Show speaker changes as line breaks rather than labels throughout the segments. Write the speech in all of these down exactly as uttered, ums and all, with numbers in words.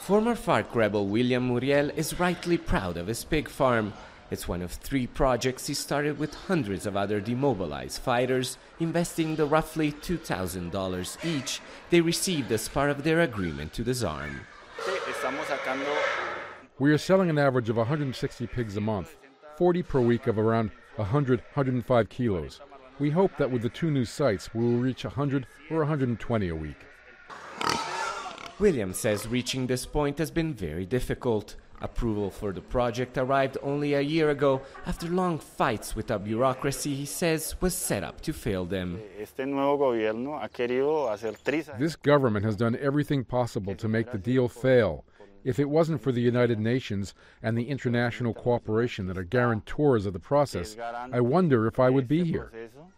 Former FARC rebel William Muriel is rightly proud of his pig farm. It's one of three projects he started with hundreds of other demobilized fighters, investing the roughly two thousand dollars each they received as part of their agreement to disarm.
We are selling an average of one hundred sixty pigs a month, forty per week of around one hundred, one hundred five kilos. We hope that with the two new sites we will reach one hundred or one hundred twenty a week.
William says reaching this point has been very difficult. Approval for the project arrived only a year ago after long fights with a bureaucracy he says was set up to fail them.
This government has done everything possible to make the deal fail. If it wasn't for the United Nations and the international cooperation that are guarantors of the process, I wonder if I would be here.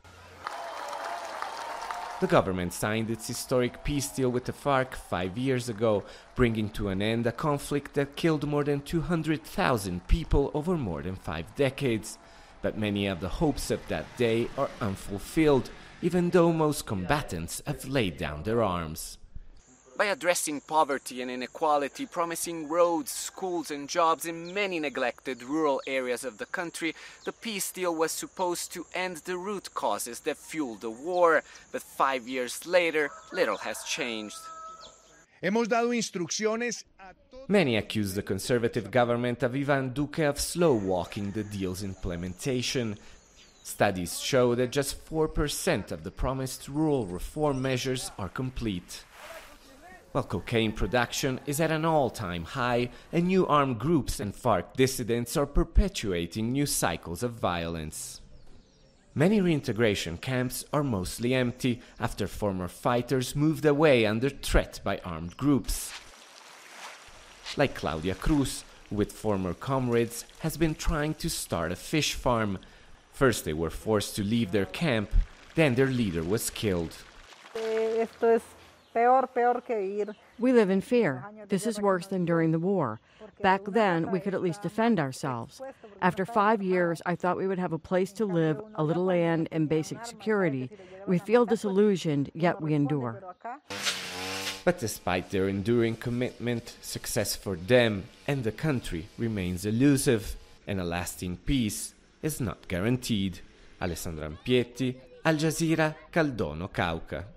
The government signed its historic peace deal with the FARC five years ago, bringing to an end a conflict that killed more than two hundred thousand people over more than five decades. But many of the hopes of that day are unfulfilled, even though most combatants have laid down their arms. By addressing poverty and inequality, promising roads, schools and jobs in many neglected rural areas of the country, the peace deal was supposed to end the root causes that fueled the war. But five years later, little has changed. Many accuse the conservative government of Ivan Duque of slow-walking the deal's implementation. Studies show that just four percent of the promised rural reform measures are complete. While cocaine production is at an all-time high, and new armed groups and FARC dissidents are perpetuating new cycles of violence. Many reintegration camps are mostly empty after former fighters moved away under threat by armed groups. Like Claudia Cruz, who with former comrades has been trying to start a fish farm. First they were forced to leave their camp, then their leader was killed.
We live in fear. This is worse than during the war. Back then, we could at least defend ourselves. After five years, I thought we would have a place to live, a little land, and basic security. We feel disillusioned, yet we endure.
But despite their enduring commitment, success for them and the country remains elusive, and a lasting peace is not guaranteed. Alessandro Ampietti, Al Jazeera, Caldono, Cauca.